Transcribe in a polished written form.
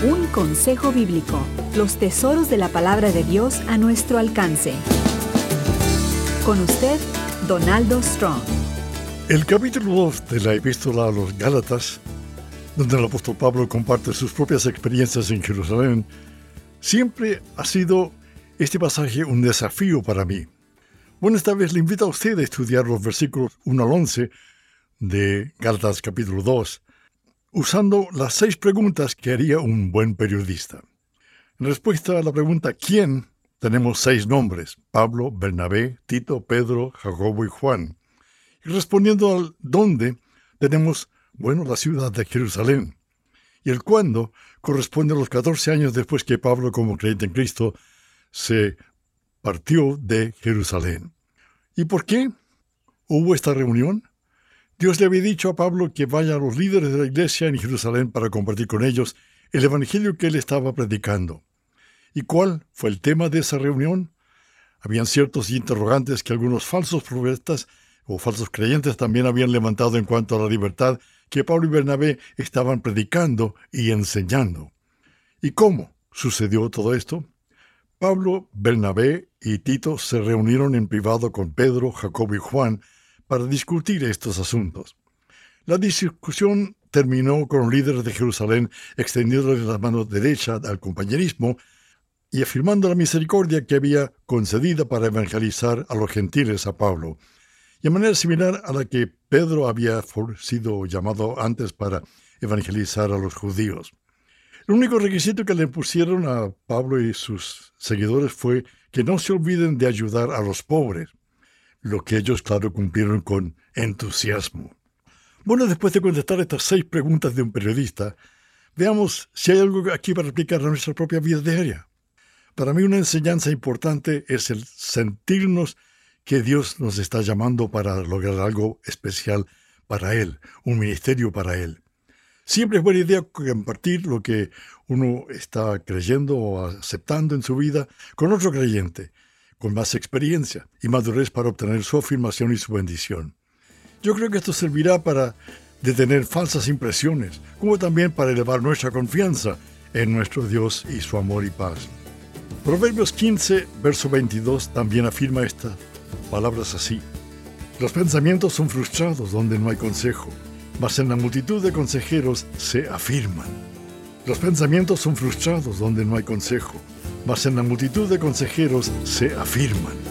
Un consejo bíblico. Los tesoros de la palabra de Dios a nuestro alcance. Con usted, Donaldo Strong. El capítulo 2 de la Epístola a los Gálatas, donde el apóstol Pablo comparte sus propias experiencias en Jerusalén, siempre ha sido este pasaje un desafío para mí. Bueno, esta vez le invito a usted a estudiar los versículos 1 al 11 de Gálatas capítulo 2, usando las 6 preguntas que haría un buen periodista. En respuesta a la pregunta ¿quién?, tenemos 6 nombres: Pablo, Bernabé, Tito, Pedro, Jacobo y Juan. Y respondiendo al dónde, tenemos, la ciudad de Jerusalén. Y el cuándo corresponde a los 14 años después que Pablo, como creyente en Cristo, se partió de Jerusalén. ¿Y por qué hubo esta reunión? Dios le había dicho a Pablo que vaya a los líderes de la iglesia en Jerusalén para compartir con ellos el evangelio que él estaba predicando. ¿Y cuál fue el tema de esa reunión? Habían ciertos interrogantes que algunos falsos profetas o falsos creyentes también habían levantado en cuanto a la libertad que Pablo y Bernabé estaban predicando y enseñando. ¿Y cómo sucedió todo esto? Pablo, Bernabé y Tito se reunieron en privado con Pedro, Jacobo y Juan para discutir estos asuntos. La discusión terminó con los líderes de Jerusalén extendiéndole la mano derecha al compañerismo y afirmando la misericordia que había concedida para evangelizar a los gentiles a Pablo, y de manera similar a la que Pedro había sido llamado antes para evangelizar a los judíos. El único requisito que le pusieron a Pablo y sus seguidores fue que no se olviden de ayudar a los pobres, lo que ellos, claro, cumplieron con entusiasmo. Bueno, después de contestar estas 6 preguntas de un periodista, veamos si hay algo aquí para aplicar a nuestra propia vida diaria. Para mí una enseñanza importante es el sentirnos que Dios nos está llamando para lograr algo especial para Él, un ministerio para Él. Siempre es buena idea compartir lo que uno está creyendo o aceptando en su vida con otro creyente, con más experiencia y madurez para obtener su afirmación y su bendición. Yo creo que esto servirá para detener falsas impresiones, como también para elevar nuestra confianza en nuestro Dios y su amor y paz. Proverbios 15, verso 22, también afirma estas palabras así: los pensamientos son frustrados donde no hay consejo, mas en la multitud de consejeros se afirman. Los pensamientos son frustrados donde no hay consejo, mas en la multitud de consejeros se afirman.